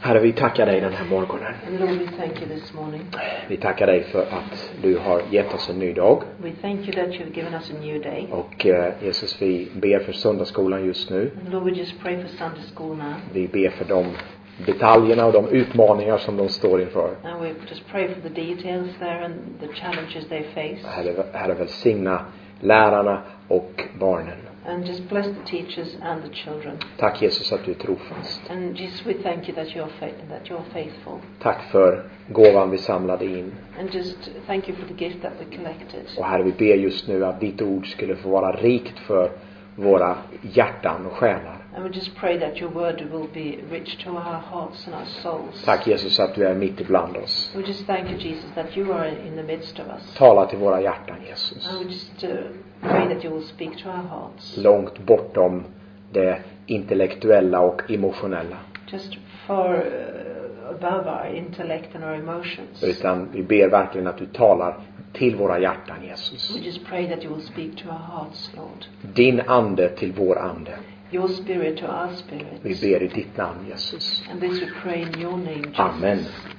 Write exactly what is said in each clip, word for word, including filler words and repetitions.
Herre, vi tackar dig den här morgonen. And Lord, we thank you this morning. Vi tackar dig för att du har gett oss en ny dag. We thank you that you've given us a new day. Och eh, Jesus, vi ber för söndagsskolan just nu. And Lord, we just pray for Sunday school now. Vi ber för de detaljerna och de utmaningar som de står inför. And we just pray for the details there and the challenges they face. Herre, Herre, välsigna lärarna och barnen. And just bless the teachers and the children. Tack Jesus att du är trofast. And just we thank you that you're fa- that you're faithful. Tack för gåvan vi samlade in. And just thank you for the gift that we collected. Och Herre, vi ber just nu att ditt ord skulle få vara rikt för våra hjärtan och själar. And we just pray that your word will be rich to our hearts and our souls. Tack Jesus att du är mitt ibland oss. We just thank you, Jesus, that you are in the midst of us. Tala till våra hjärtan, Jesus. And we just uh, pray that you will speak to our hearts. Långt bortom det intellektuella och emotionella. Just far uh, above our intellect and our emotions. Utan vi ber verkligen att du talar till våra hjärtan, Jesus. We just pray that you will speak to our hearts, Lord. Din ande till vår ande. Your spirit to our spirit. Vi ber i ditt namn, Jesus. And this we pray in your name, Jesus. Amen.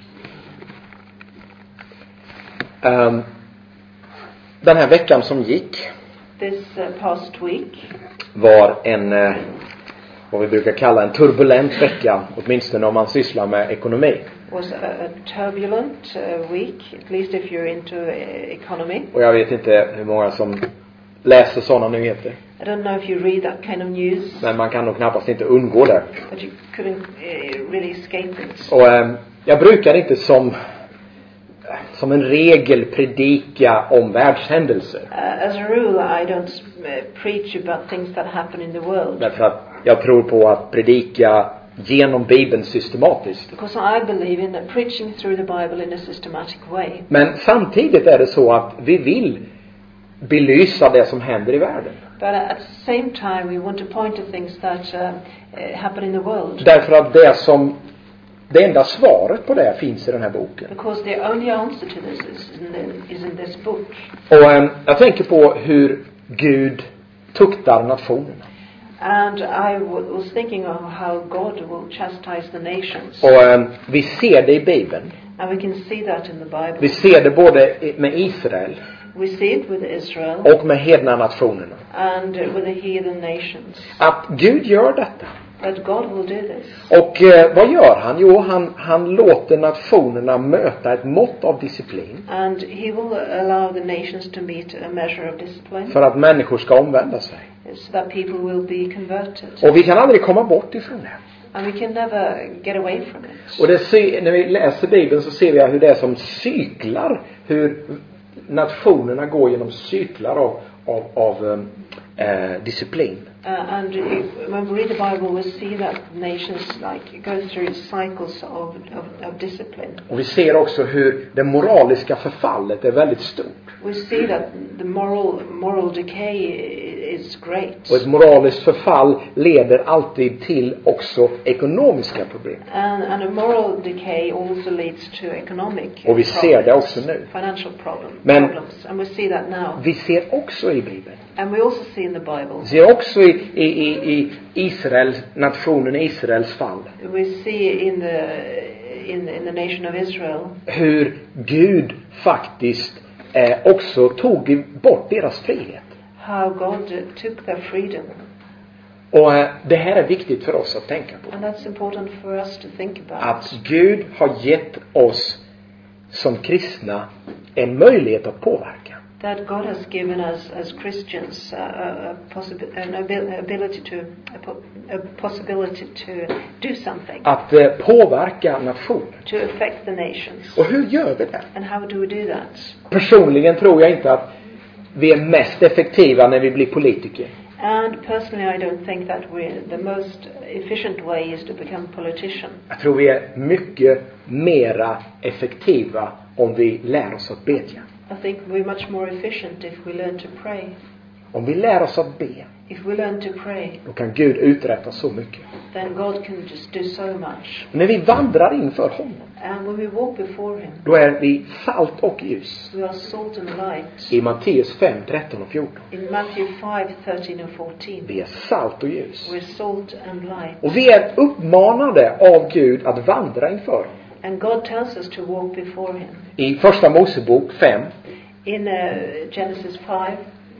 Um, den här veckan som gick This uh, past week var en uh, vad vi brukar kalla en turbulent vecka, åtminstone om man sysslar med ekonomi. was a, a turbulent uh, week, at least if you're into uh, economy. Och jag vet inte hur många som läser sådana nyheter. I don't know if you read that kind of news, Men man kan nog knappast inte undgå det. but you couldn't uh, really escape it. Och eh, jag brukar inte som som en regel predika om världshändelser. Uh, as a rule, I don't uh, preach about things that happen in the world. Därför att jag tror på att predika genom Bibeln systematiskt. Because I believe in that preaching through the Bible in a systematic way. Men samtidigt är det så att vi vill belysa det som händer i världen. But at the same time, we want to point to things that uh, uh, happen in the world. Därför att det som det enda svaret på det finns i den här boken. Because the only answer to this is in, the, is in this book. Och eh, jag tänker på hur Gud tuktar nationerna. And I w- was thinking of how God will chastise the nations. Och eh, vi ser det i Bibeln. And we can see that in the Bible. Vi ser det både med Israel We see it with Israel och med hedna nationerna. and with the heathen nations. Att Gud gör detta. That God will do this. Och eh, vad gör han? Jo, han, han låter nationerna möta ett mått av disciplin. And he will allow the nations to meet a measure of discipline. För att människor ska omvända sig. So that people will be converted. Och vi kan aldrig komma bort ifrån det. And we can never get away from it. Och det, när vi läser Bibeln så ser vi hur det är som cyklar. Hur nationerna går genom cyklar av, av, av eh, disciplin. Uh, and uh, when we read the Bible, we see that nations like go through cycles of, of, of discipline. Och vi ser också hur det moraliska förfallet är väldigt stort. We see that the moral moral decay is great. Och ett moraliskt förfall leder alltid till också ekonomiska problem. And, and a moral decay also leads to economic Och vi ser det också nu. financial problem, Men problems. And we see that now. vi ser också i Bibeln. And we also see in the Bible. Vi ser också i, i, i, i Israel, nationen Israels fall. We see in the in in the nation of Israel Hur Gud faktiskt eh, också tog bort deras frihet. how God uh, took their freedom. Och eh, det här är viktigt för oss att tänka på. And that's important for us to think about. Att Gud har gett oss som kristna en möjlighet att påverka. That God has given us as Christians uh, a, a possibility, an abil- ability to, a, po- a possibility to do something, Att eh, påverka nationen. to affect the nations. Och hur gör vi det? And how do we do that? Personligen tror jag inte att vi är mest effektiva när vi blir politiker. And personally, I don't think that we're the most efficient way is to become politician. Jag tror vi är mycket mera effektiva om vi lär oss att bedja. I think we're much more efficient if we learn to pray. Om vi lär oss att be, if we learn to pray, då kan Gud uträtta så mycket. then God can just do so much. När vi vandrar inför honom, And when we walk before him, då är vi salt och ljus. we are salt and light. I Matteus fem, tretton och fjorton. In Matthew five, thirteen and fourteen, Vi är salt och ljus. we're salt and light. Och vi är uppmanade av Gud att vandra inför honom. And God tells us to walk before him. I första Mosebok fem, In uh, Genesis five,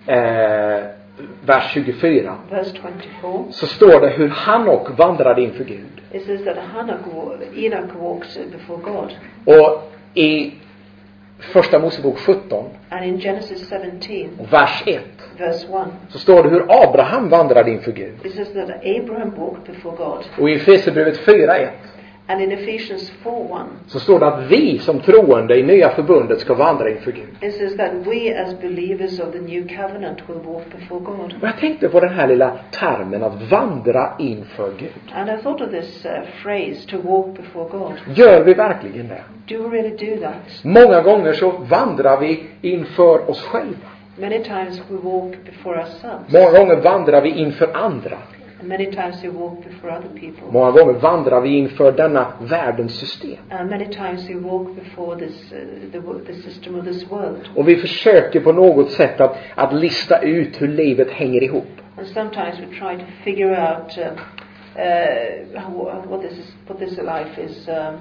eh, vers tjugofyra, verse twenty-four, så står det hur Hanok vandrade inför Gud. it says that Enoch, Enoch walks before God. Och i första Mosebok sjutton, And in Genesis seventeen, vers ett, verse one, så står det hur Abraham vandrade inför Gud. it says that Abraham walked before God. Och i Efesierbrevet fyra ett, And in Ephesians four one, så står det att vi som troende i nya förbundet ska vandra inför Gud. it says that we as believers of the new covenant will walk before God. Och jag tänkte på den här lilla termen att vandra inför Gud. And I thought of this uh, phrase, to walk before God. Gör vi verkligen det? Do we really do that? Många gånger så vandrar vi inför oss själva. Many times we walk before ourselves. Många gånger vandrar vi inför andra. And many times we walk before other people. Många gånger vandrar vi inför denna världens system. And many times we walk before this, uh, the, wo- the system of this world. Och vi försöker på något sätt att, att lista ut hur livet hänger ihop. And sometimes we try to figure out uh, uh, how, what this is, what this life is, um,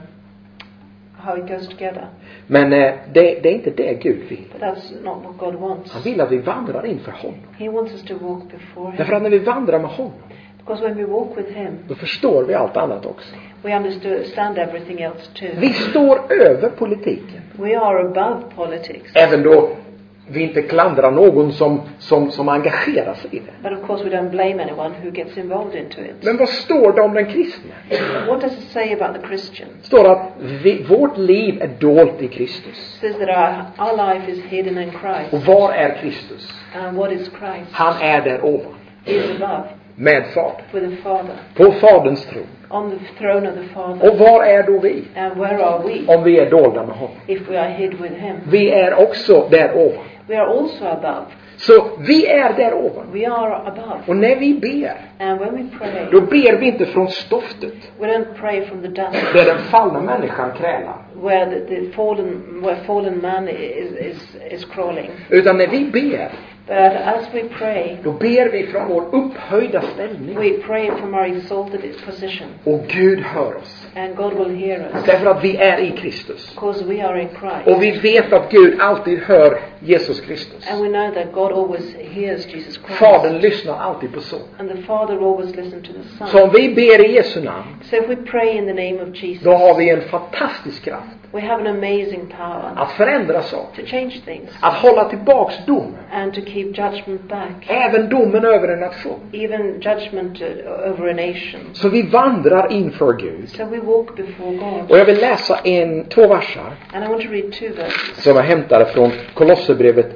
how it goes together. Men eh, det, det är inte det Gud vill. But that's not what God wants. Han vill att vi vandrar inför honom. He wants us to walk before Därför him. att när vi vandrar med honom, Because when we walk with him, då förstår vi allt annat också. we understand everything else too. Vi står över politiken. We are above politics. Även då vi inte klandrar någon som, som, som engagerar sig i det. But of course we don't blame anyone who gets involved into it. Men vad står det om den kristne? What does it say about the Christian? Det står att vi, vårt liv är dolt i Kristus. It says that our, our life is hidden in Christ. Och var är Kristus? And what is Christ? Han är där ovan. He is above, Med Fadern. with the Father, På Faderns tron. on the throne of the Father. Och var är då vi? And where are we Om vi är dolda med honom. if we are hid with him? Vi är också där ovan. We are also above. Så vi är där ovan. We are above. Och när vi ber, And when we pray, då ber vi inte från stoftet. we don't pray from the dust Där den fallna människan krälar. where the, the fallen where fallen man is, is is crawling. Utan när vi ber, But as we pray, då ber vi från vår upphöjda ställning. we pray from our exalted position. Och Gud hör oss. And God will hear us. Därför att vi är i Kristus. Because we are in Christ. Och vi vet att Gud alltid hör Jesus Kristus. And we know that God always hears Jesus Christ. Fadern lyssnar alltid på Sonen. And the Father always listens to the Son. Så om vi ber i Jesu namn, So if we pray in the name of Jesus, då har vi en fantastisk kraft we have an amazing power att förändra saker. to change things Att hålla tillbaks domen. and to keep judgment back. Även domen över en nation. Even judgment uh, over a nation. Så vi vandrar inför Gud. So we walk before God. Och jag vill läsa en, två versar And I want to read two verses som jag hämtade från Kolosserbrevet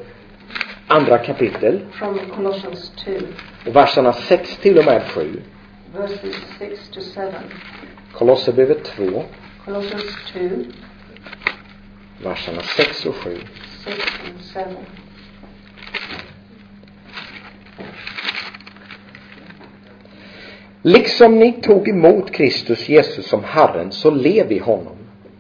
andra kapitel. from Colossians two, Och verserna sex till och med sju. verses six to seven. Kolosserbrevet två, Colossians two, verserna sex och sju. six and seven. Liksom ni tog emot Kristus Jesus som Herren, så lev i honom.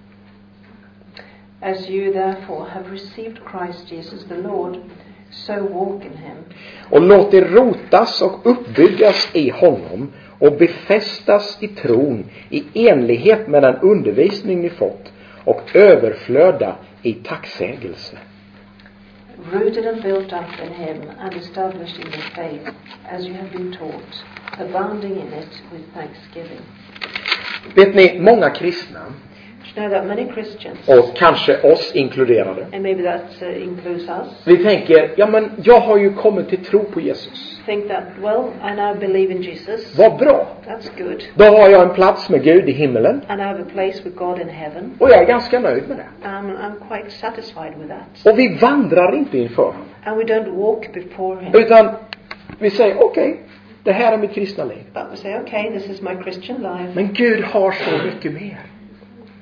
As you therefore have received Christ Jesus the Lord, so walk in him, Och låt er rotas och uppbyggas i honom och befästas i tron i enlighet med den undervisning ni fått och överflöda i tacksägelse. rooted and built up in him and established in the faith, as you have been taught, abounding in it with thanksgiving. Vet ni, många kristna, Do you know that many Christians, och kanske oss inkluderade, and maybe that uh, includes us, vi tänker, ja men jag har ju kommit till tro på Jesus. think that, well, I now believe in Jesus. Vad bra. That's good. Då har jag en plats med Gud i himmelen. And I have a place with God in heaven. Och jag är ganska nöjd med det. Um, I'm quite satisfied with that. Och vi vandrar inte inför honom. And we don't walk before him. Utan vi säger, okej, okay, det här är mitt kristna liv. But we say, okay, this is my Christian life. Men Gud har så mycket mer.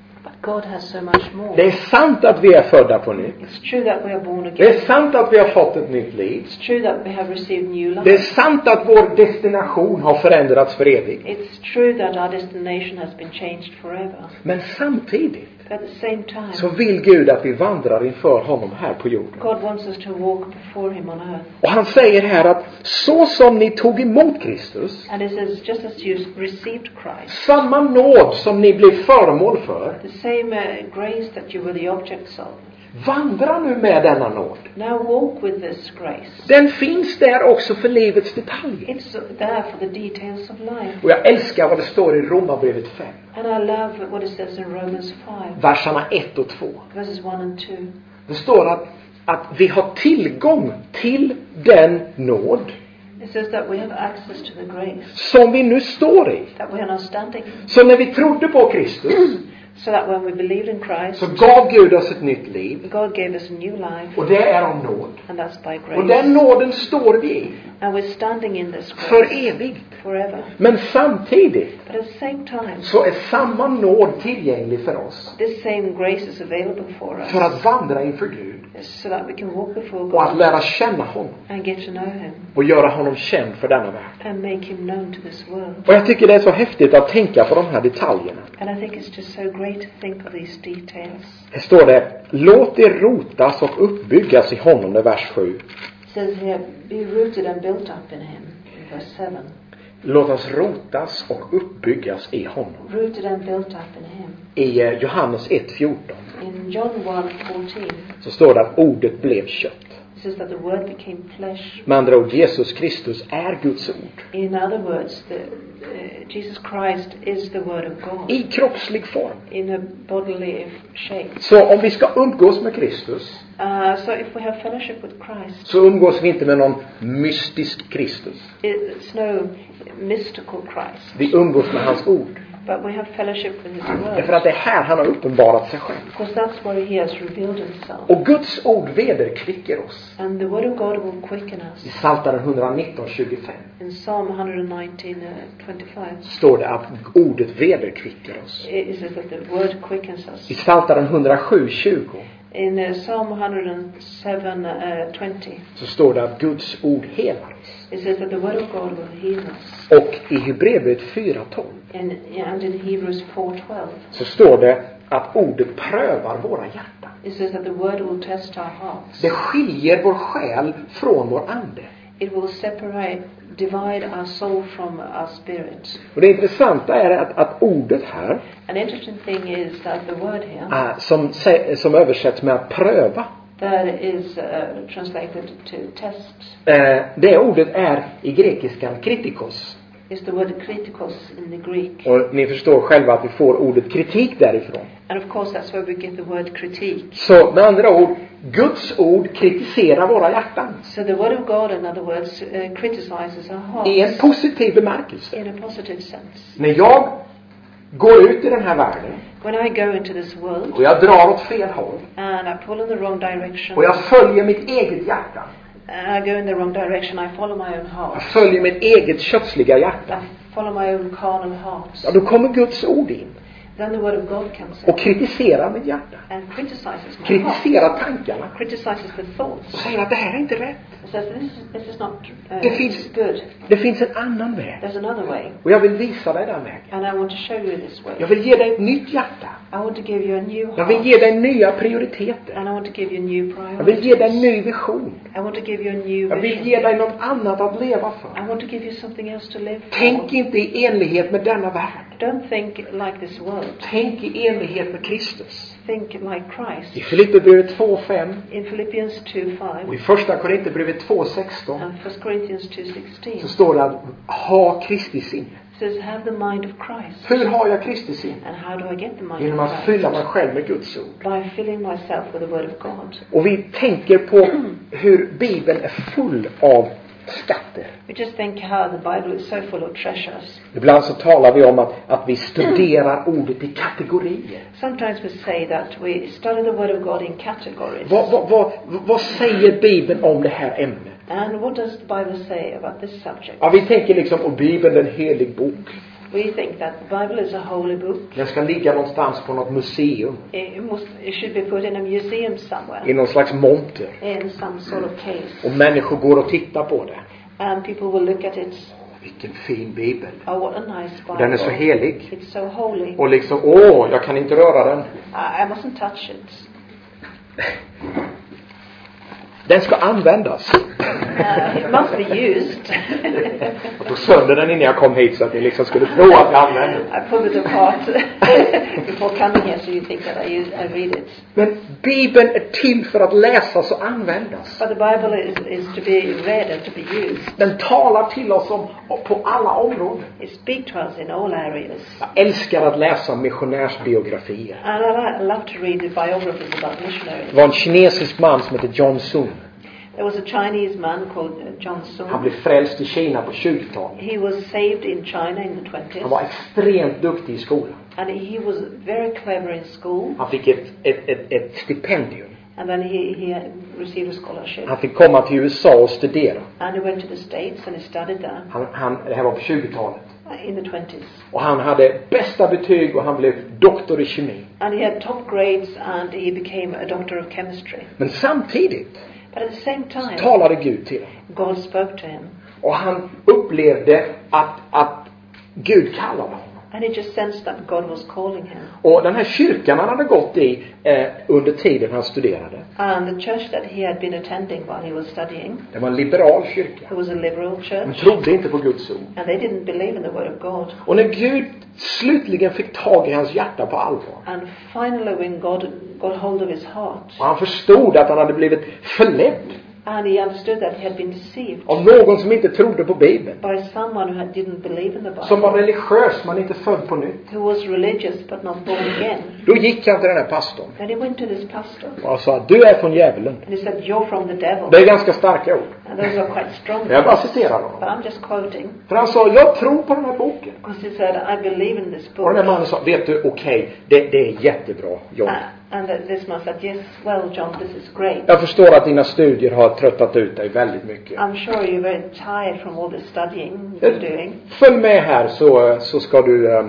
God has so much more. Det är sant att vi är födda på nytt. It's true that we are born Det är again. sant att vi har fått ett nytt liv. It's true that we have received new Det är life. sant att vår destination har förändrats för evigt. It's true that our destination has been changed forever. Men samtidigt But at the same time, så vill Gud att vi vandrar inför honom här på jorden. God wants us to walk before him on earth. Och han säger här att så som ni tog emot Kristus, And it says, just as you received Christ, samma nåd som ni blev föremål för, the same uh, grace that you were the objects of, vandra nu med denna nåd. now walk with this grace. Den finns där också för livets detaljer. It's there for the details of life. Och jag älskar vad det står i Romarbrevet fem, And I love what it says in Romans five, verserna ett och två. verses one and two. Det står att, att vi har tillgång till den nåd It says that we have access to the grace som vi nu står i. that we are now standing in. Så när vi trodde på Kristus So that when we believed in Christ, så gav Gud oss ett nytt liv. God gave us a new life, Och det är av nåd. and that's by Och grace. den nåden står vi i And we're standing in this för grace evigt. forever. Men samtidigt But at the same time, så är samma nåd tillgänglig för oss. this same grace is available for us, För att vandra inför Gud. so that we can walk before Och att God lära känna honom. and get to know him Och göra honom känd för denna värld. and make him known to this world. Och jag tycker det är så häftigt att tänka på de här detaljerna. And I think it's just so great to think of these details. Här står det: låt er rotas och uppbyggas i honom, i vers sju. It says here, be rooted and built up in him, in verse seven. Låt oss rotas och uppbyggas i honom. Rooted and built up in him. I eh, Johannes ett fjorton In John one fourteen, så står det att ordet blev kött. it says that the word became flesh. Med andra ord, Jesus Kristus är Guds ord. In other words, the, uh, Jesus Christ is the word of God I kroppslig form. in a bodily shape. Så om vi ska umgås med Kristus Uh, so if we have fellowship with Christ, så umgås vi inte med någon mystisk Kristus. it's no mystical Christ, Vi umgås med hans ord. but we have fellowship with his Därför word, att det är här han har uppenbarat sig själv. because that's where he has revealed himself. Och Guds ord vederkvicker oss. And the word of God will quicken I us. Psaltaren etthundranitton tjugofem In Psalm one nineteen, uh, twenty-five, står det att ordet vederkvicker oss. it says that the word quickens us. I Psaltaren etthundrasju tjugo In uh, Psalm one oh seven, uh, twenty, så står det att Guds ord helar oss. it says that the word of God will heal us. Och i Hebreerbrevet fyra tolv And, and in Hebrews four twelve, så står det att ordet prövar våra hjärtan. it says that the word will test our hearts. Det skiljer vår själ från vår ande. It will separate, divide our soul from our spirit. Och det intressanta är att, att ordet här An interesting thing is that the word here, äh, som, sä- som översätts med att pröva, that is uh, translated to test, äh, det ordet är i grekiskan kritikos. is the word kritikos in the Greek. Och ni förstår själva att vi får ordet kritik därifrån. And of course that's where we get the word critique. Så med andra ord, Guds ord kritiserar våra hjärtan. So the word of God, in other words, uh, criticizes our I en hearts positiv bemärkelse. in a positive sense. När jag går ut i den här världen When I go into this world och jag drar åt fel håll and I pull in the wrong direction, och jag följer mitt eget hjärta, and I go in the wrong direction, I follow my own jag heart, följer mitt eget kötsliga hjärta, I follow my own carnal heart, ja, då kommer Guds ord in then the word of God comes in och kritiserar mitt hjärta, and criticizes my kritiserar heart, tankarna criticizes the och thoughts. säger att det här är inte rätt. It says this is, this is not uh, Det this finns, is good. det finns en annan väg There's another way, och jag vill visa dig den vägen. and I want to show you this way. Jag vill ge dig ett nytt hjärta. I want to give you a new Jag vill heart, ge dig nya prioriteter. and I want to give you new Jag vill ge dig en priorities. ny vision. I want to give you a new Jag vill vision. ge dig något annat att leva för. I want to give you something else to live for. Tänk inte i enlighet med denna värld. Don't think like this world. Tänk i enlighet med Kristus. Think like I Christ. Filipperbrevet två fem In Philippians two och i five första Korinthierbrevet två sexton and First Corinthians two sixteen så står det att ha Kristi sinne. says, have the mind of Christ. Hur har jag Kristi sinne? And how do I get the mind Genom of att Christ? fylla mig själv med Guds ord. By filling myself with the word of God. Och vi tänker på hur Bibeln är full av skatter. We just think how the Bible is so full of treasures. Ibland så talar vi om att, att vi studerar ordet i kategorier. Sometimes we say that we study the word of God in categories. Vad, vad, vad, vad säger Bibeln om det här ämnet? And what does the Bible say about this subject? Ja, vi tänker liksom, och Bibeln är en helig bok. We think that the Bible is a holy book. Den ska ligga någonstans på något museum. It, must, it should be put in a museum somewhere. I någon slags monter. In some sort of case. Och människor går och tittar på det. And people will look at it. Vilken fin bibel. Oh, what a nice Bible. Den är så helig. It's so holy. Och liksom, åh, jag kan inte röra den. I, I mustn't touch it. Den ska användas. Uh, it must be used. Jag tog sönder den innan jag kom hit så att ni liksom skulle tro att jag använde den. I pulled it apart before coming here, so you think that I, use, I read it. Men Bibeln är till för att läsas och användas. But the Bible is, is to be read and to be used. Den talar till oss om, på alla områden. It speaks to us in all areas. Jag älskar att läsa missionärsbiografier. And I, like, I love to read the biographies about missionaries. Det var en kinesisk man som heter John Sun. There was a Chinese man called John Sun. Han blev frälst i Kina på tjugotalet. He was saved in China in the twenties. Han var extremt duktig i skolan. And he was very clever in school. Han fick ett, ett, ett, ett stipendium. And then he, he received a scholarship. Han fick komma till U S A och studera. And he went to the States and he studied there. Han, han, det här var på tjugotalet. In the twenties. Och han hade bästa betyg och han blev doktor i kemi. And he had top grades and he became a doctor of chemistry. Men samtidigt But at the same time, talade Gud till honom. God spoke to him. Och han upplevde att, att Gud kallade honom. And he just sensed that God was calling him. Och den här kyrkan han hade gått i eh, under tiden han studerade. And the church that he had been attending while he was studying, Det var en liberal kyrka. it was a liberal De church. trodde inte på Guds ord. And they didn't believe in the word of God. Och när Gud slutligen fick tag i hans hjärta på allvar. And finally when God got hold of his heart, Och han förstod att han hade blivit förledd and he understood that he had been deceived av någon som inte trodde på Bibeln. by someone who had, didn't believe in the Som var Bible, religiös men inte född på nytt. who was religious but not born again. Då gick han till den här pastorn. Then he went to this pastor Och sa, du är från djävulen. and he said, "You're from the devil." Det är ganska starka ord. And those are quite strong. Men jag bara citerar But honom. I'm just quoting. För han sa, jag tror på den här boken. Because he said, "I believe in this Och book." den här mannen sa, vet du, okej, okay, det, det är jättebra, John. Uh, and that this man said, "Yes, well, John, this is great. Jag förstår att dina studier har tröttat ut dig väldigt mycket. I'm sure you're very tired from all this studying you're doing. Följ med här så, så ska du eh,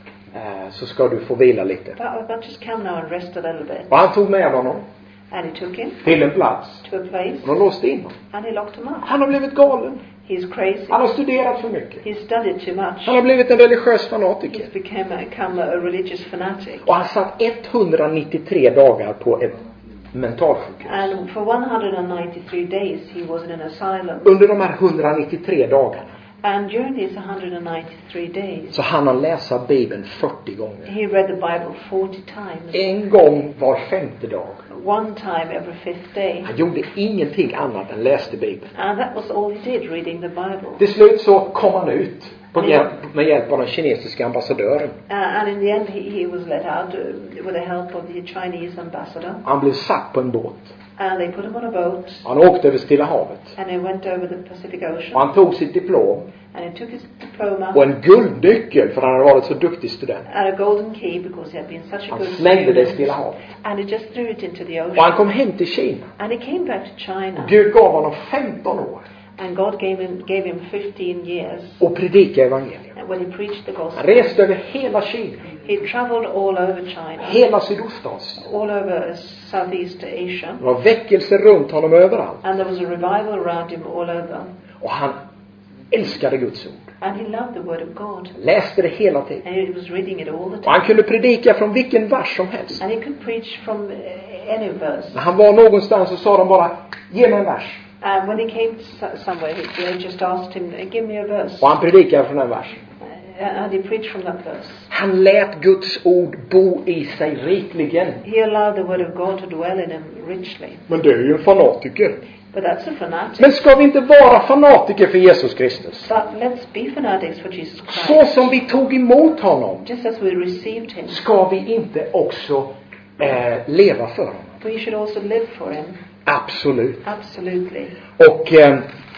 så ska du få vila lite. But, but just come now and rest a little bit." Och han tog med honom And he took him till en plats. to a place Och de låste in honom. and he locked him up. Han har blivit galen. He's crazy. Han har studerat för mycket. He studied too much. Han har blivit en religiös fanatiker. He's become a, become a religious fanatic. Och han satt etthundranittiotre dagar på ett mentalsjukhus. And for one hundred ninety-three days he was in an asylum. Under de här etthundranittiotre dagarna And during these one hundred ninety-three days, så hann han läsa Bibeln fyrtio gånger. he read the Bible forty times. En gång var femte dag. One time every fifth day. Han gjorde ingenting annat än läste Bibeln. And that was all he did, reading the Bible. Till slut så kom han ut på hjälp, med hjälp av den kinesiska ambassadören. Uh, and in the end he, he was let out uh, with the help of the Chinese ambassador. Han blev satt på en båt. And they put him on a boat. Han åkte över Stilla havet. And he went over the Pacific Och Ocean. han tog sitt diplom And he took his diploma. och en guldnyckel för han hade varit så duktig student. And a golden key because he had been such a Han good slängde det i student. Stilla havet. And he just threw it into the Och han ocean. kom hem till Kina. And he came back to China. Gud gav honom femton år And God gave him, gave him fifteen years. och predika evangelium. And when he preached the Han gospel, reste över hela Kina, he traveled all over China. hela Sydostasien. All over Southeast Asia. Det var väckelse runt honom överallt. And there was a revival around him all over. Och han älskade Guds ord. And he loved the word of God. Läste det hela tiden. And he was reading it all the Och time. han kunde predika från vilken vers som helst. And he could preach from uh, any verse. När han var någonstans så sa de bara, ge mig en vers. And when he came to somewhere, he, they just asked him, "Give me a verse." Och han predikade från den versen. Uh, and he preached from that verse. Han lät Guds ord bo i sig rikligen. He allowed the word of God to dwell in him richly. Men det är ju en fanatiker. But that's a fanatic. Men ska vi inte vara fanatiker för Jesus Kristus? But let's be fanatics for Jesus Så Christ. som vi tog emot honom, Just as we received him, ska vi inte också eh, leva för honom? we should also live for him. Absolut. Absolutely. Och eh,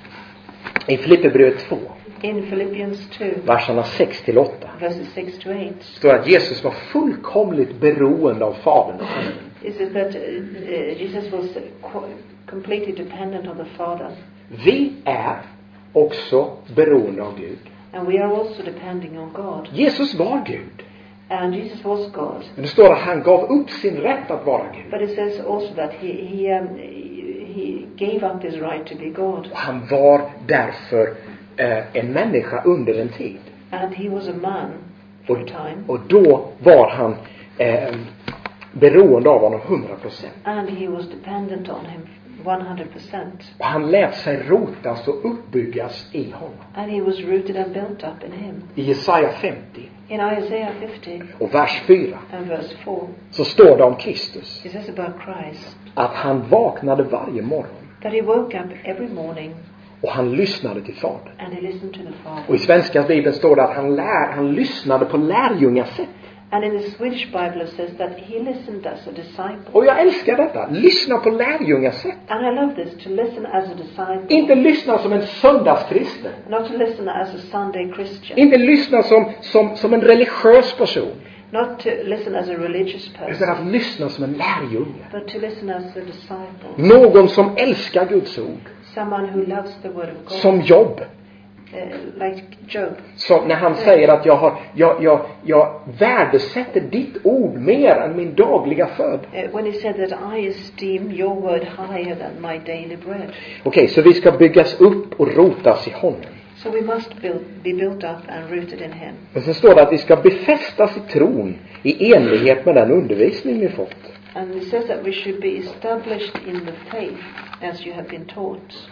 i Filipperbrevet två, In Philippians two, verserna sex till åtta, verses six to eight, står att Jesus var fullkomligt beroende av Fadern. is it that uh, uh, Jesus was co- completely dependent on the Father. Vi är också beroende av Gud. And we are also depending on God. Jesus var Gud. And Jesus was God. Men det står att han gav upp sin rätt att vara Gud. But it says also that he he um, he gave up his right to be God. Och han var därför eh, en människa under en tid. And he was a man for a time. Och då var han eh, beroende av honom hundra procent. And he was dependent on him one hundred percent. Och han lät sig rotas och uppbyggas i honom. And he was rooted and built up in him. I Jesaja femtio In Isaiah fifty och vers fyra and verse four, så står det om Kristus it says about Christ att han vaknade varje morgon that he woke up every morning och han lyssnade till Fadern. and he listened to the Father. Och i svenska bibeln står det att han, lär, han lyssnade på lärjungasätt. And in the Swedish Bible it says that he listened as a disciple. Och jag älskar detta. Lyssna på lärjungasätt. And I love this, to listen as a disciple. Inte lyssna som en söndagskristen. Not to listen as a Sunday Christian. Inte lyssna som, som, som en religiös person. Not to listen as a religious person. Utan att lyssna som en lärjunge. But to listen as a disciple. Någon som älskar Guds ord. Someone who loves the word of God. Som Job. Uh, like Job. Så när han säger att jag, har, jag, jag, jag värdesätter ditt ord mer än min dagliga föd. Uh, when he said that I esteem your word higher than my daily bread. Okej, okay, så vi ska byggas upp och rotas i honom. So we must build, be built up and rooted in him. Men så står det att vi ska befästas i tron i enlighet med den undervisning vi fått. And it says that we should be established in the faith as you have been taught.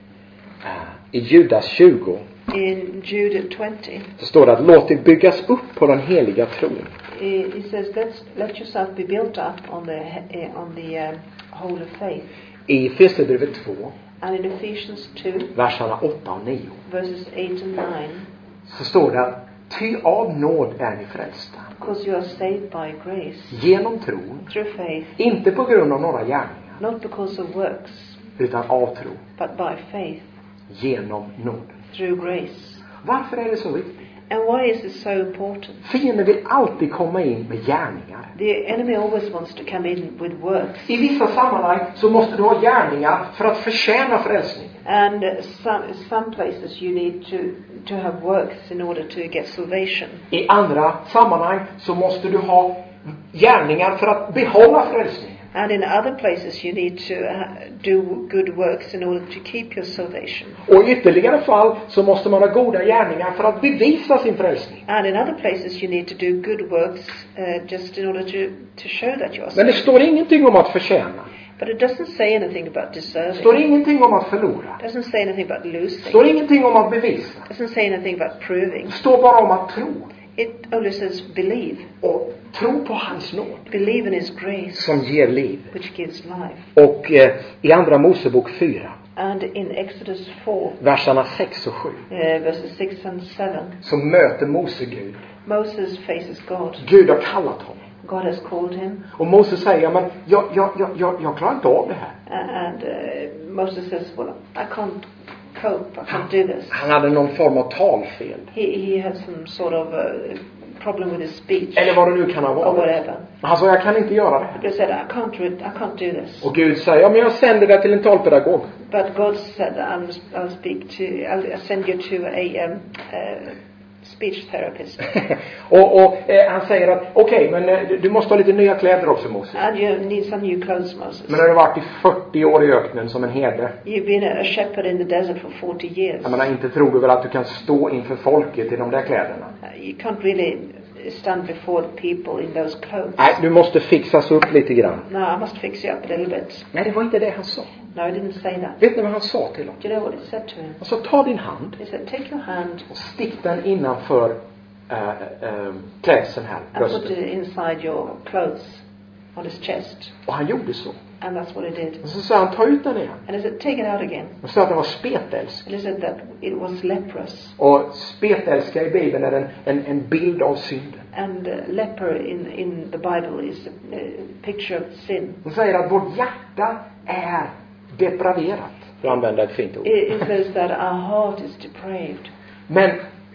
I Judas tjugo In Jude twenty, så står det att låt det byggas upp på den heliga tron. it says let's let yourself be built up on the uh, on the uh, whole of faith. I Efesierbrevet två, And in Ephesians two, verserna åtta och nio, verses eight and nine, så står det att ty av nåd är ni frälsta. because you are saved by grace Genom tron, through faith, inte på grund av några gärningar, not because of works, utan av tro. but by faith Genom nåd. through grace. Varför är det så viktigt? And why is it so important? Fienden vill alltid komma in med gärningar. The enemy always wants to come in with works. I vissa sammanhang så måste du ha gärningar för att förtjäna frälsning. And some some places you need to to have works in order to get salvation. I andra sammanhang så måste du ha gärningar för att behålla frälsningen. And in other places you need to uh, do good works in order to keep your salvation. Och i ytterligare fall så måste man ha goda gärningar för att bevisa sin frälsning. And in other places you need to do good works uh, just in order to to show that you are Men det saved. står ingenting om att förtjäna. But it doesn't say anything about Det deserving. står ingenting om att förlora. It doesn't say anything about Det losing. står ingenting om att bevisa. It doesn't say anything about proving. Det står bara om att tro. It only says believe. Och tro på hans nåd Believe in his grace, som ger liv. which gives life. Och eh, i andra Mosebok fyra, And in Exodus four, verserna sex och sju, uh, verses six and seven, så möter Mose Gud. Moses faces God. Gud har kallat honom. God has called him. Och Mose säger, men jag, jag, jag, jag, jag klarar inte av det här. And uh, Moses says, well, I can't cope, I can't do this. Han hade någon form av talfel. He, he had some sort of uh, problem with his speech Eller vad det nu kan ha or varit. whatever. Han sa, jag kan inte göra det här. But he said, I can't, re- I can't do this. Och Gud säger, ja men jag sänder dig till en talpedagog. But God said, I'll, I'll speak to, I'll send you to a um, uh, speech therapist. och och eh, han säger att, okej, okay, men eh, du måste ha lite nya kläder också, Moses. And you need some new clothes, Moses. Men har du varit i fyrtio år i öknen som en herde? You've been a shepherd in the desert for forty years. Jag menar, inte tror du väl att du kan stå inför folket i de där kläderna? Uh, you can't really stand before the people in those clothes. Nej, du måste fixas upp lite grann. No, I must fix you up a little bit. Nej, det var inte det han sa. No, he didn't say that. Vet ni vad han sa till honom? Do you know what he said to him? Han sa, ta din hand He said, take your hand och stick den innanför äh, äh, klädseln här, and put bröstet. it inside your clothes on his chest. Och han gjorde så. And that's what he did. Och så sa han, ta ut den igen. And he said, take it out again. Och så sa att det var spetälsk. And he said that it was leprous. Och spetälska i Bibeln är en, en, en bild av synden. And uh, leper in, in the Bible is a, a picture of sin. Hon säger att vårt hjärta är depraverat. För att använda ett fint ord. It, it says that our heart is depraved. Men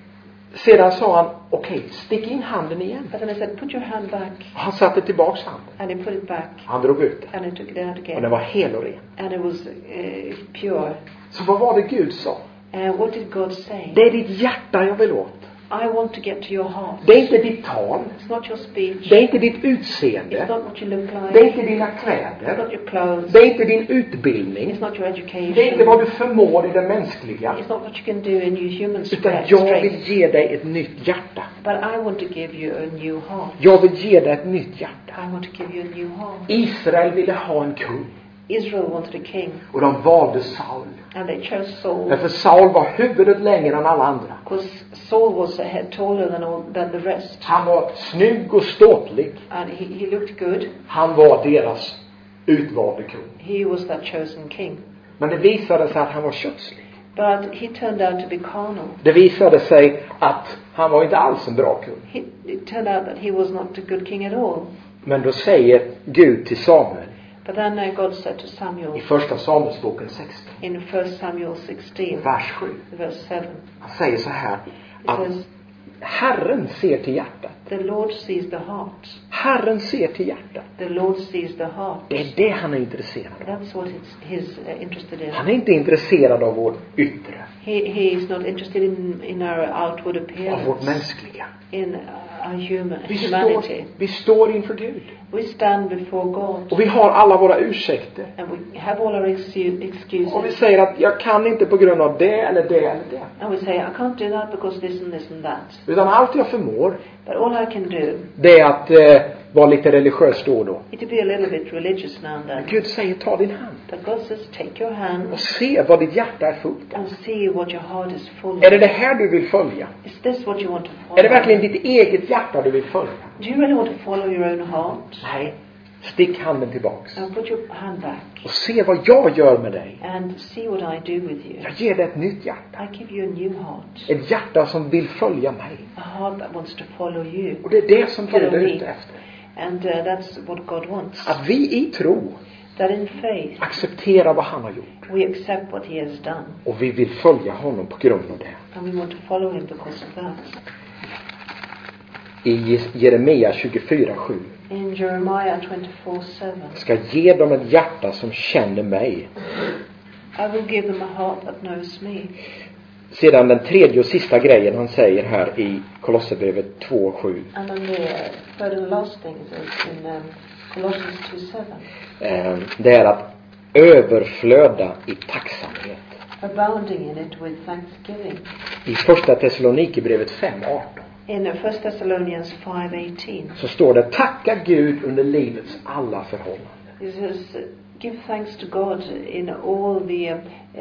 sedan sa han, okej, okay, stick in handen igen. But then he said, put your hand back. Och han satte tillbaks handen. And he put it back. Han drog ut den. And he took it out Och den again. var hel och ren. And it was uh, pure. Så vad var det Gud sa? And what did God say? Det är ditt hjärta jag vill åt. I want to get to your heart. Det är inte ditt tal. It's not your speech. Det är inte ditt It's utseende. not what you look like. Det är inte dina It's kläder. not your clothes. Det är inte din utbildning. It's not your education. Det är inte vad du förmår i det mänskliga. It's not what you can do in your human Utan strength. jag vill ge dig ett nytt hjärta. But I want to give you a new heart. Jag vill ge dig ett nytt hjärta. I want to give you a new heart. Israel ville ha en kung. Israel wanted a king. Och de valde Saul. And they chose Saul. Därför Saul var huvudet längre än alla andra. Because Saul was a head taller than all, than the rest. Han var snygg och ståtlig. And he, he looked good. Han var deras utvalde kung. He was that chosen king. Men det visade sig att han var kötslig. But he turned out to be carnal. Det visade sig att han var inte alls en bra kung. He, it turned out that he was not a good king at all. Men då säger Gud till Samuel But then uh, God said to i Samuel första Samuelsboken sexton, in First Samuel sixteen, vers sju. verse seven, Han säger så här it att says, Herren ser till hjärtat. the Lord sees the heart. Herren ser till hjärtat. The Lord sees the heart. Det är det han är intresserad av. That's what it's, he's uh, interested in. Han är inte intresserad av vår yttre, He, he is not interested in, in our outward av vårt appearance, mänskliga. in our human, Vi står, humanity. vi står inför Gud. We stand before God Och vi har alla våra ursäkter. and we have all our excu- excuses. Och vi säger att jag kan inte på grund av det eller det eller det. And we say, I can't do that because this and this and that. Utan allt jag förmår, But all I can do det är att eh, vara lite religiös då och då. is to be a little bit religious now and then. Gud säger, ta din hand But God says, take your hand och se vad ditt hjärta är fullt av. and see what your heart is full Är det of. det här du vill följa? Is this what you want to follow? Är det verkligen ditt eget hjärta du vill följa? Do you really want to follow your own heart? Nej. Stick handen tillbaks. Now put your hand back Och se vad jag gör med dig. and see what I do with you. Jag ger dig ett nytt hjärta. I give you a new heart. Ett hjärta som vill följa mig. A heart that wants to follow you. Och det är det som Gud Follow är me. ute efter. And uh, that's what God wants. Att vi i tro That in faith accepterar vad han har gjort. we accept what he has done. Och vi vill följa honom på grund av det. And we want to follow him because of that. I Jeremia tjugofyra sju. In Jeremiah twenty-four seven, Ska ge dem ett hjärta som känner mig. I will give them a heart that knows me. Sedan den tredje och sista grejen han säger här i Kolosserbrevet två sju. And then the uh, third and last thing is in um, Colossians two seven. Eh, det är att överflöda i tacksamhet. Abounding in it with thanksgiving. I första Thessalonikerbrevet fem arton. In uh, First Thessalonians five eighteen, Så står det, tacka Gud under livets alla förhållanden. it says, uh, give thanks to God in all the, um, uh,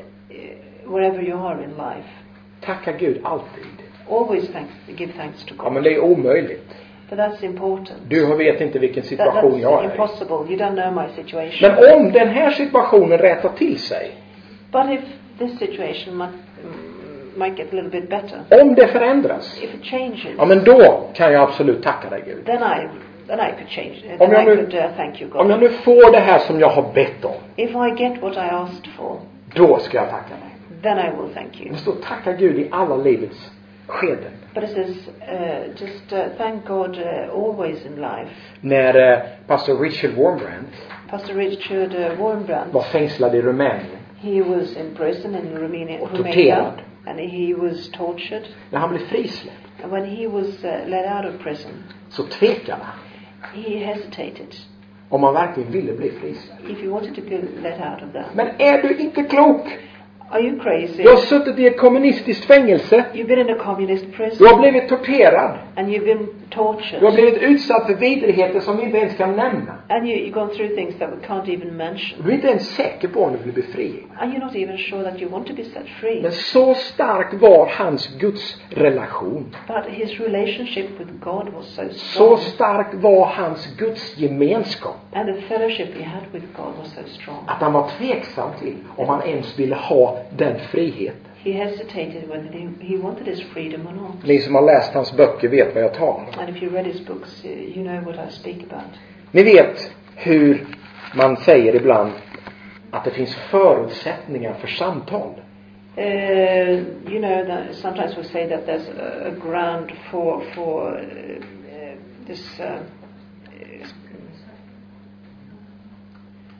uh, wherever you are in life. Tacka Gud alltid. Always thanks, give thanks to Ja, God. men det är omöjligt. But that's important. Du vet inte vilken That, situation jag that's är i. impossible. You don't know my situation. Men om den här situationen rättar till sig, But if this situation might, mm, might get a little bit better, om det förändras, if it changes, ja men då kan jag absolut tacka dig Gud. then I then I could change. Uh, Om then jag I nu- could uh, thank you, Om God. jag nu får det här som jag har bett om, If I get what I asked for, då ska jag tacka dig. then I will thank you. Det står tacka Gud i alla livets skeden. But it says uh, just uh, thank God uh, always in life. När eh, pastor Richard Wurmbrand Pastor Richard uh, Warrenbrand, var fängslad i Rumänien, he was in prison in Romania, Och Romania torterad. and he was tortured. när han blev frisläppt, And when he was uh, let out of prison, så tvekade han he hesitated om han verkligen ville bli frisläppt. if he wanted to get let out of that. Men är du inte klok? Are you crazy? Du har suttit i ett kommunistiskt fängelse. You've been in a communist Du prison har blivit torterad. and you've been tortured. Du har blivit utsatt för vidrigheter som vi inte ens kan nämna. And you, you've gone through things that we can't even mention. Du är inte ens säker på om du vill bli fri. And you're not even sure that you want to be set free. Men så stark var hans Guds relation. But his relationship with God was so Så strong. stark var hans Guds gemenskap. And the fellowship he had with God was so strong. Att han var tveksam till om han ens ville ha den friheten. He hesitated whether he, he wanted his freedom or not. Ni som har läst hans böcker vet vad jag talar om. And if you read his books, uh, you know what I speak about. Ni vet hur man säger ibland att det finns förutsättningar för samtal. Uh, you know that sometimes we say that there's a, a ground for for uh, uh, this uh,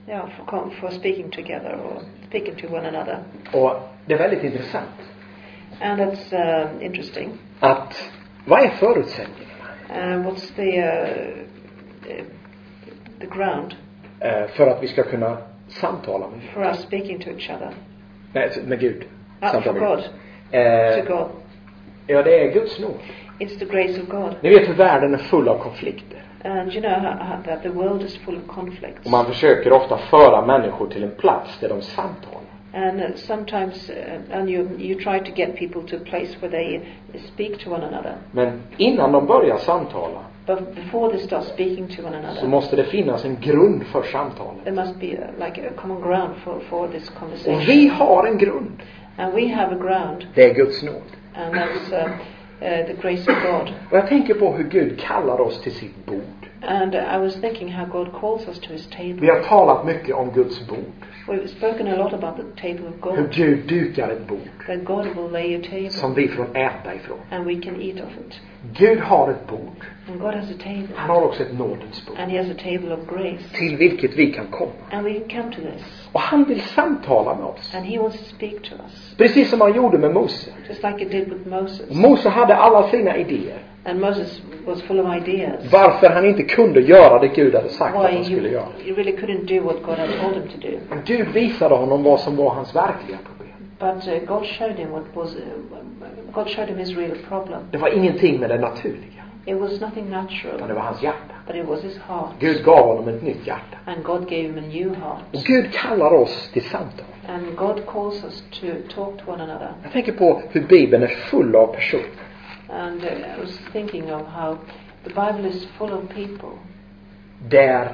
yeah, for, com- for speaking together or speaking to one another. Och det är väldigt intressant And it's uh, interesting. att, vad är förutsättningarna Uh, what's the uh, uh, the ground eh, för att vi ska kunna samtala med Gud? for us speaking to each other? Nej, med Gud. Uh, for Samtala med God, Gud. Eh, to God. ja, det är Guds nåd. It's the grace of God. Ni vet hur världen är full av konflikter. And you know how, how, that the world is full of conflicts. Och man försöker ofta föra människor till en plats där de samtalar. And uh, sometimes, uh, and you you try to get people to a place where they speak to one another. Men innan de börjar samtala But before they start speaking to one så another, måste det finnas en grund för samtalet. there must be uh, like a common ground for, for this Och conversation. vi har en grund. And we have a ground, Det är Guds nåd. and that's uh, uh, the grace of God. Och jag tänker på hur Gud kallar oss till sitt bord. And uh, I was thinking how God calls us to His Vi table. har talat mycket om Guds bord. We've spoken a lot about the table of Hur God. Gud dukar ett bord That God will lay a table, som vi får äta ifrån. and we can eat of it. Gud har ett bord. And God has a table, Han har också ett nådens bord. and He has a table of grace, Till vilket vi kan komma. and we can come to this. Och han vill samtala med oss. And He wants to speak to us, Precis som han gjorde med Mose. just like He did with Moses. Mose hade alla sina idéer. And Moses was full of ideas. Varför han inte kunde göra det Gud hade sagt att Why han skulle he, göra. he really couldn't do what God had told him to do. Men Gud visade honom vad som var hans verkliga problem. But uh, God showed him what was uh, God showed him his real problem. Det var ingenting med det naturliga. It was nothing Utan natural, det var hans hjärta. but it was his heart. Gud gav honom ett nytt hjärta. And God gave him a new heart. Och Gud kallar oss till samtal. And God calls us to talk to one another. Jag tänker på hur Bibeln är full av personer. And uh, I was thinking of how the Bible is full of people Där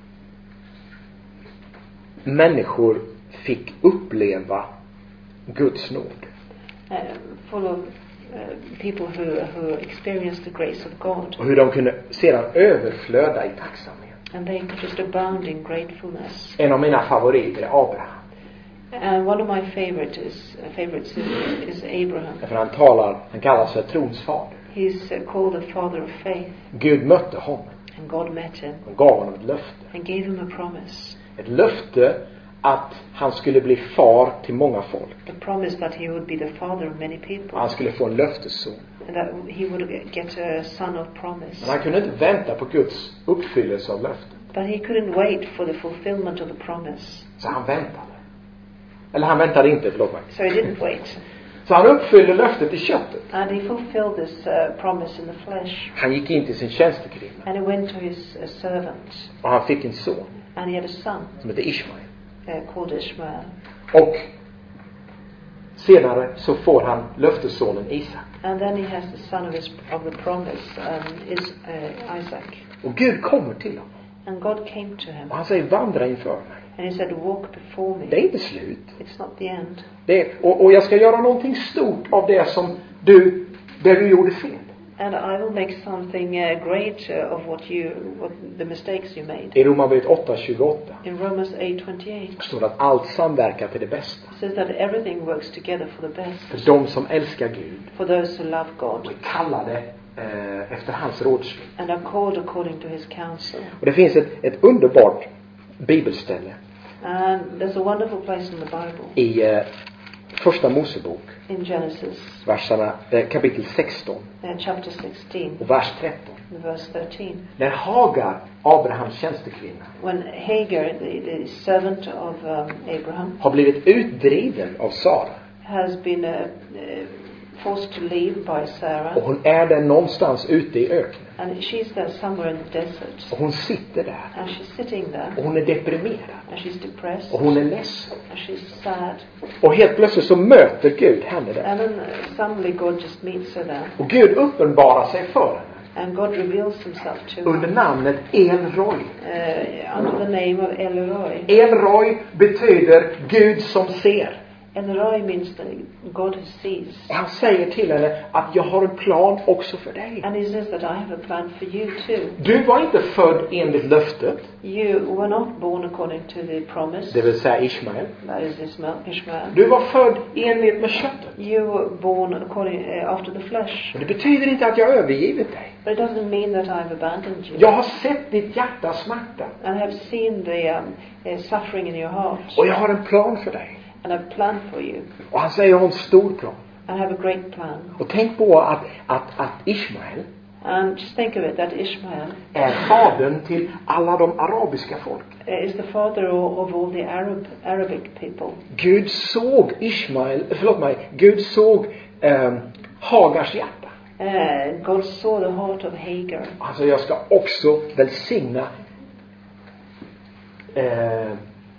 människor fick uppleva Guds nåd. uh, full of uh, people who who experienced the grace of God, Och hur de kunde sedan överflöda i tacksamhet. and they could just abound in gratefulness. En av mina favoriter är Abraham. And one of my favorite is, uh, favorites is, is Abraham. Därför han talar, han kallas för trons fader. He's uh, called the father of faith, Gud mötte honom. and God met him Han gav honom ett löfte. and gave him a promise. Ett löfte att han skulle bli far till många folk. A promise that he would be the father of many people, Och han skulle få en löftesson. and that he would get a son of promise. Men han kunde inte vänta på Guds uppfyllelse av löftet. But he couldn't wait for the fulfillment of the promise. Så han väntade. Eller han väntade inte, förlåt mig. So he didn't wait. Så han uppfyllde löftet i köttet. And he fulfilled this uh, promise in the flesh. Han gick in till sin tjänstekvinna. And he went to his uh, servant. Och han fick en son And he had a son som heter Ishmael. uh, called Ishmael. Och senare så får han löftessonen Isak. And then he has the son of, his, of the promise, um, is uh, Isaac. Och Gud kommer till honom. And God came to him. Och han säger, vandra inför mig. And he said, walk before me. Det är inte slut. It's not the end. Det är, och, och jag ska göra någonting stort av det som du, det du gjorde fel. And I will make something uh, great uh, of what you, what the mistakes you made. I Romarbrevet åtta tjugoåtta In Romans eight twenty-eight, står det att allt samverkar till det bästa. it says that everything works together for the best. För de som älskar Gud For those who love och God är kallade eh, efter hans rådslut. and are called according to his counsel. Och det finns ett, ett underbart bibelställe And there's a wonderful place in the Bible, i eh, första Mosebok, in Genesis, verserna, eh, kapitel sexton uh, chapter sixteen, och vers tretton. verse thirteen. När Hagar, Abrahams tjänstekvinna, When Hagar, the, the servant of um, Abraham, har blivit utdriven av Sara. has been uh, uh, forced to leave by Sarah, Och hon är där någonstans ute i öknen. and she's there somewhere in the desert, Och hon sitter där. and she's sitting there, Och hon är deprimerad. and she's depressed, Och hon är ledsen. and she's sad, Och helt plötsligt så möter Gud henne där. and then uh, suddenly God just meets her there, Och Gud uppenbarar sig för henne. and God reveals himself to her Under namnet El Roy. uh, under the name of El Roi. El Roy betyder Gud som ser. El Roi means the God who sees. Och han säger till henne att jag har en plan också för dig. And he says that I have a plan for you too. Du var inte född enligt löftet, You were not born according to the promise, det vill säga Ishmael. that is Ishmael. Ishmael. Du var född enligt med köttet. You were born according uh, after the flesh. Men det betyder inte att jag har övergivit dig. But it doesn't mean that I've abandoned you. Jag har sett ditt hjärtas smärta. And I have seen the um, uh, suffering in your heart. Och jag har en plan för dig. And I've planned for you. Och han säger, jag har en stor plan. I have a great plan. Och tänk på att, att, att Ismael And just think of it, that Ishmael är fadern till alla de arabiska folk. is the father of, of all the Arab, Arabic people. Gud såg Ismael, förlåt mig, Gud såg eh, Hagars hjärta. Uh, God saw the heart of Hagar. Alltså jag ska också välsigna eh,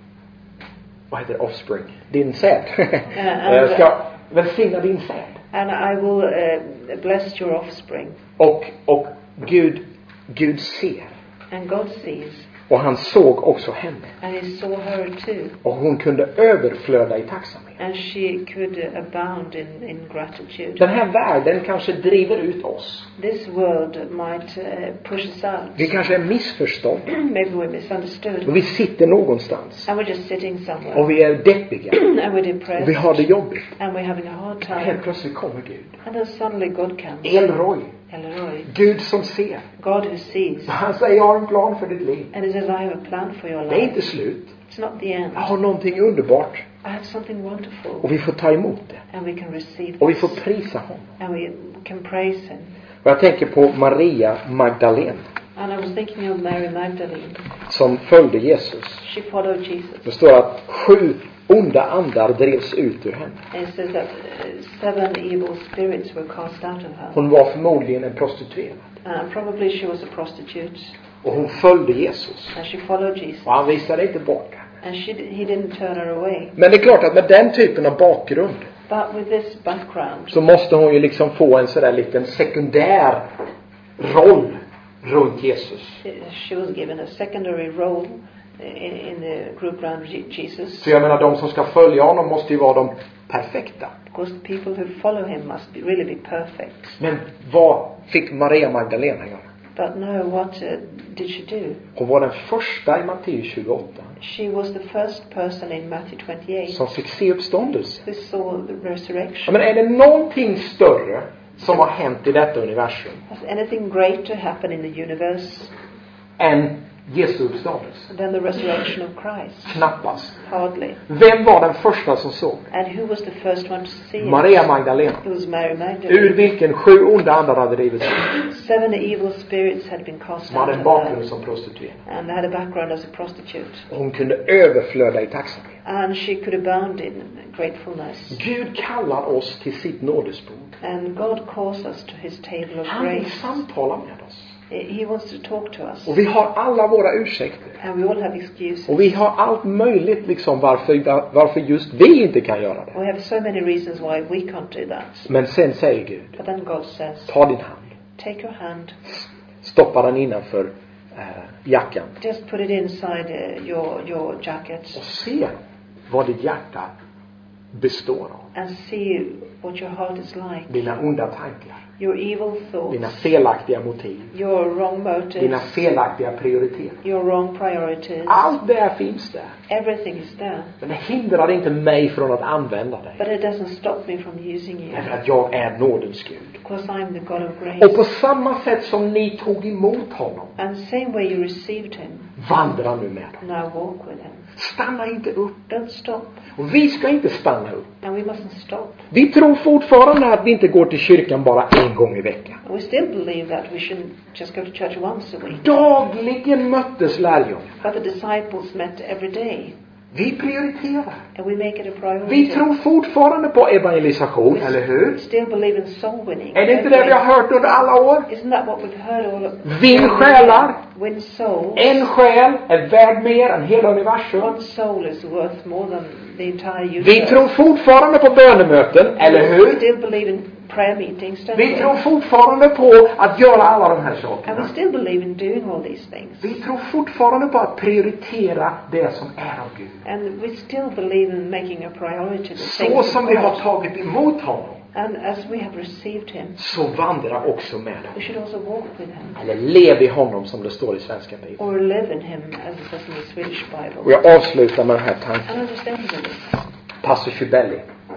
vad heter det? Offspring. Din säd. and, Jag ska välsigna din säd. And I will uh, bless your offspring. Och, och Gud, Gud ser. And God sees. Och han såg också henne. And he saw her too. Och hon kunde överflöda i tacksamhet. And she could uh, abound in, in gratitude. Den här världen kanske driver ut oss. This world might uh, push us out. Vi kanske är missförstådd. Maybe we're misunderstood. Och vi sitter någonstans. And we're just sitting somewhere. Och vi är deppiga. And we're depressed. Och vi har det jobbigt. And we're having a hard time. Helt plötsligt kommer Gud. And then suddenly God comes. El Roy. Elroy. Gud som ser. God who sees. Han säger, jag har en plan för ditt liv. And he says, I have a plan for your Det är life. inte slut. It's not the end. Jag har någonting underbart. I have something wonderful. Och vi får ta emot det. And we can receive Och vi this. får prisa honom. And we can praise him. Och jag tänker på Maria Magdalene. And I was thinking of Mary Magdalene. Som följde Jesus. She followed Jesus. Det står att sju onda andar drevs ut ur henne. And it says that uh, seven evil spirits were cast out of her. Hon var förmodligen en prostituerad. And probably she was a prostitute. Och hon följde Jesus. And she followed Jesus. Och han visade inte bort henne. And she, he didn't turn her away. Men det är klart att med den typen av bakgrund But with this background, så måste hon ju liksom få en sådär liten sekundär roll runt Jesus. she was given a secondary role in, in the group around Je- Jesus. Så jag menar, de som ska följa honom måste ju vara de perfekta. Because the people who follow him must be, really be perfect. Men vad fick Maria Magdalena göra? But no, what uh, did she do? Hon var den första i Matteus tjugoåtta She was the first person in Matthew twenty-eight som fick se uppståndelse. who saw the Ja, resurrection. men är det någonting större som har hänt i detta universum Has anything great to happen in the universe än Jesu uppståndelse? than the resurrection of Christ? Knappast. Hardly. Vem var den första som såg? And who was the first one to see it? Maria Magdalena. It was Mary Ur Magdalene. vilken sju onda andar hade drivits ut. Seven evil spirits had been cast Som hade out en of bakgrund her. som prostituerad. And had a background as a prostitute. Och hon kunde överflöda i tacksamhet. And she could abound in gratefulness. Gud kallar oss till sitt nådesbord. And God calls us to his table of Han vill grace. samtala med oss. He wants to talk to us. Och vi har alla våra ursäkter. And we all have excuses. Och vi har allt möjligt liksom varför, varför just vi inte kan göra det. We have so many reasons why we can't do that. Men sen säger Gud, But then God says, ta din hand. take your hand, Stoppa den innanför eh, jackan. just put it inside uh, your, your jacket Och se vad ditt hjärta består av. and see what your heart is like. Dina onda tankar. Your evil thoughts, Dina felaktiga motiv. your wrong Dina motives, felaktiga prioriteter. your wrong priorities. Allt det finns där. Everything is there. Men det hindrar inte mig från att använda dig. But it doesn't stop me from using you. Därför att jag är nådens Gud. Because I'm the God of Och på grace. samma sätt som ni tog emot honom, And same way you received him, vandra nu med honom. now walk with him. Stanna inte upp. Don't stop. Och vi ska inte stanna upp. And we mustn't stop. Vi tror fortfarande att vi inte går till kyrkan bara en gång i veckan. And we still believe that we shouldn't just go to church once a week. Dagligen möttes lärjungarna. But the disciples met every day. Vi prioriterar. And we make it a priority. Vi tror fortfarande på evangelisation, eller hur? We still believe in soul winning. Är det inte det vi har hört under alla år? Isn't that what we've heard all of Vinn själar. Win souls. En själ är värd mer än hela universum. One soul is worth more than the entire universe. Vi tror fortfarande på bönemöten, eller We hur? still believe in prayer meetings, don't Vi we? tror fortfarande på att göra alla de här And we sakerna. still believe in doing all these things. Vi tror fortfarande på att prioritera det som är av Gud. And we still believe in making a priority the Så things som of vi har God. tagit emot honom, And as we have received him, så vandra också med honom. we should also walk with him. Eller lev i honom, som det står i svenska Bibeln. Or live in him, as it says in the Swedish Och Bible. jag avslutar med den här tanken. And understand this. Pastor Chibelli.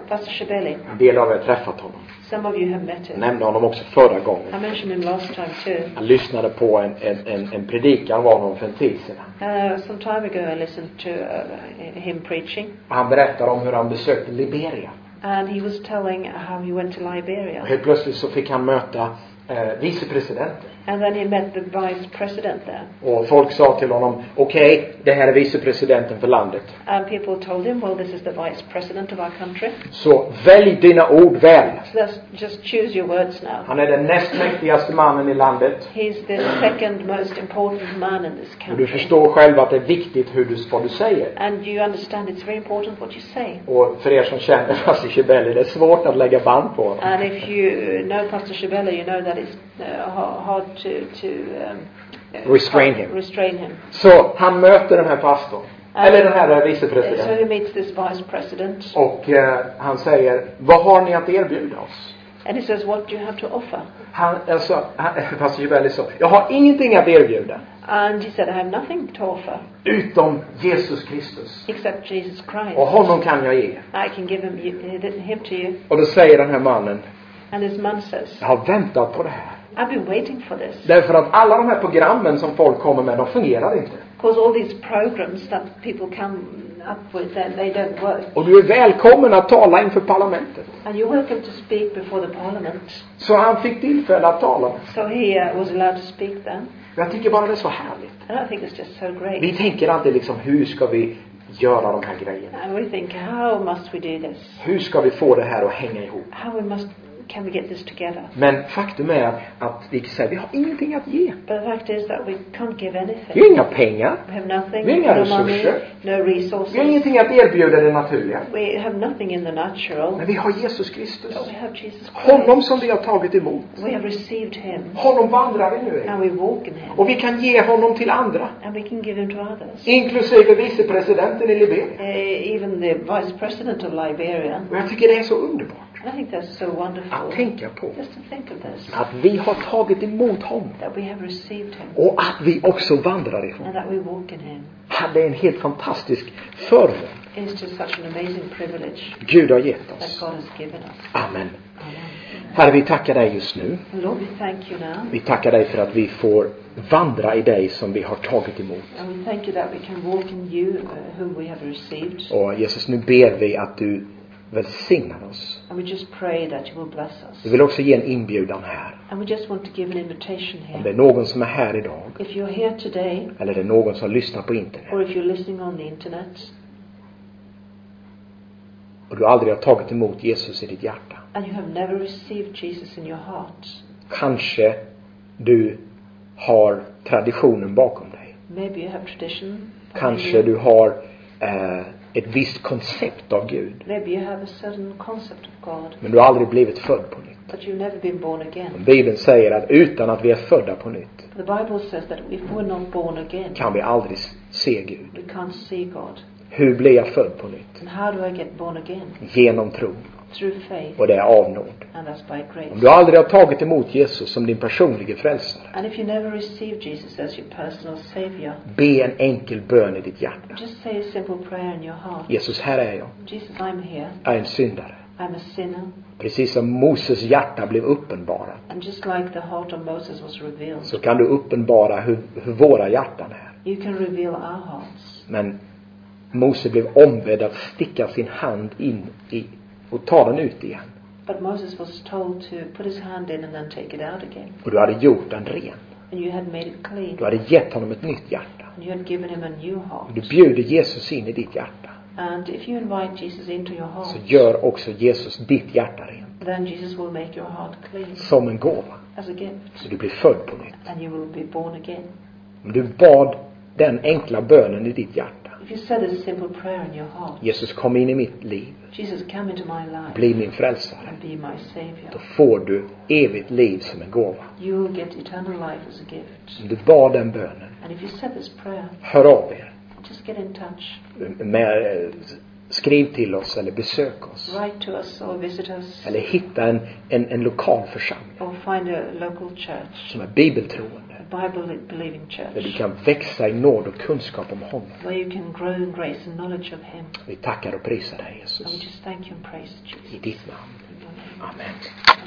Pastor Shibeli. En del av er har träffat honom. Some of you have met Jag him. nämnde honom också förra gången. I mentioned him last time too. Jag lyssnade på en, en, en, en predikan var honom för en tid sedan. Uh, some time ago I listened to uh, him preaching. Han berättade om hur han besökte Liberia. And he was telling how he went to Liberia. Och helt plötsligt så fick han möta eh, vicepresidenten. And then he met the vice president there. Och folk sa till honom, okej, okay, det här är vicepresidenten för landet. And people told him, well, this is the vice president of our country. Så välj dina ord väl. So let's just choose your words now. Han är den näst mäktigaste mannen i landet. He's the second most important man in this country. Och du förstår själv att det är viktigt hur du, vad du säger. And you understand it's very important what you say. Och för er som känner Pastor Shibeli, det är svårt att lägga band på honom. And if you know Pastor Shibeli, you know that it's uh, hard to, to um, restrain him. restrain him. Så han möter den här pastorn. And eller den här so vicepresidenten. he meets this vice president. Och eh, han säger, vad har ni att erbjuda oss? And he says, what do you have to offer? Han, alltså, han, Pastor Shibeli sa, jag har ingenting att erbjuda. And he said, I have nothing to offer. Utom Jesus Kristus. Except Jesus Christ. Och honom kan jag ge. I can give him, him to you. Och då säger den här mannen, And his man says, jag har väntat på det här. I've been waiting for this. Därför att alla de här programmen som folk kommer med, de fungerar inte. Because all these programs that people come up with, they, they don't work. Och du är välkommen att tala inför parlamentet. And you're welcome to speak before the parliament. Så han fick tillfälle att tala. So he uh, was allowed to speak then. Jag tycker bara det är så härligt. And I think it's just so great. Vi tänker alltid liksom, hur ska vi göra de här grejerna? And we think, how must we do this? Hur ska vi få det här att hänga ihop? How we must, can we get this together? Men faktum är att vi säger, vi har ingenting att ge. But the fact is that we can't give anything. Vi har inga pengar. We have nothing. Vi har inga No money, resurser. no resources. Vi har ingenting att erbjuda det naturliga. We have nothing in the natural. Men vi har Jesus Kristus. But we have Jesus Christ. Honom som vi har tagit emot. We have received him. Honom vandrar vi nu i. And we walk in him. Och vi kan ge honom till andra. And we can give him to others. Inklusive vicepresidenten i Liberia. Uh, even the vice president of Liberia. Och jag tycker det är så underbart. I think that's so wonderful. Att tänka på. Just to think of this. Att vi har tagit emot honom. That we have received him. Och att vi också vandrar ifrån. And that we walk in him. Det är en helt fantastisk förmån. It's just such an amazing privilege Gud har gett that oss. God has given us. Amen. Amen. Herre, vi tackar dig just nu. Lord, we thank you now. Vi tackar dig för att vi får vandra i dig som vi har tagit emot. And we thank you that we can walk in you uh, whom we have received. Och Jesus, nu ber vi att du välsignar oss. And we just pray that you will bless us. Vi vill också ge en inbjudan här. And we just want to give an invitation Om det here. är någon som är här idag, If you're here today, eller det är någon som lyssnar på internet, or if you're listening on the internet, och du aldrig har tagit emot Jesus i ditt hjärta. and you have never received Jesus in your heart, Kanske du har traditionen bakom dig. maybe you have tradition. Kanske du har eh, ett visst koncept av Gud. Maybe you have a certain concept of God, Men du har aldrig blivit född på nytt. but you've never been born again. Bibeln säger att utan att vi är födda på nytt The Bible says that if we're not born again, kan vi aldrig se Gud. we can't see God. Hur blir jag född på nytt? And how do I get born again? Genom tro. Through faith, Och det är av nåd. and that's by Om grace. du aldrig har tagit emot Jesus som din personliga frälsare, And if you never received Jesus as your personal Savior, be en enkel bön i ditt hjärta. just say a simple prayer in your heart. Jesus, här är jag. Jesus, I'm here. Jag är en syndare. I'm a sinner. Precis som Moses hjärta blev uppenbarat, And just like the heart of Moses was revealed, så kan du uppenbara hur, hur våra hjärtan är. you can reveal our hearts. Men Mose blev ombedd att sticka sin hand in i och ta den ut igen. But Moses was told to put his hand in and then take it out again. Och du hade gjort den ren. And you had made it clean. Du hade gett honom ett nytt hjärta. And you had given him a new heart. Du bjuder Jesus in i ditt hjärta. And if you invite Jesus into your heart, Så gör också Jesus ditt hjärta rent. then Jesus will make your heart clean Som en gåva. as a gift. Så du blir född på nytt. And you will be born again. Om du bad den enkla bönen i ditt hjärta. If you said a simple prayer in your heart, Jesus, kom in i mitt liv. Jesus, come into my life Bli min frälsare. and be my Savior, Då får du evigt liv som en gåva. you will get eternal life as a gift. Om du bad den bönen, And if you said this prayer, hör av er. just get in touch. Med, skriv till oss eller besök oss. Write to us or visit us, Eller hitta en, en, en lokal församling or find a local church som är bibeltroende. a Bible-believing Där du church, kan växa i nåd och kunskap om honom. where you can grow in grace and knowledge of Him. Vi tackar och prisar dig, And we Jesus. just thank you and praise Jesus. I ditt namn. In your name. Amen.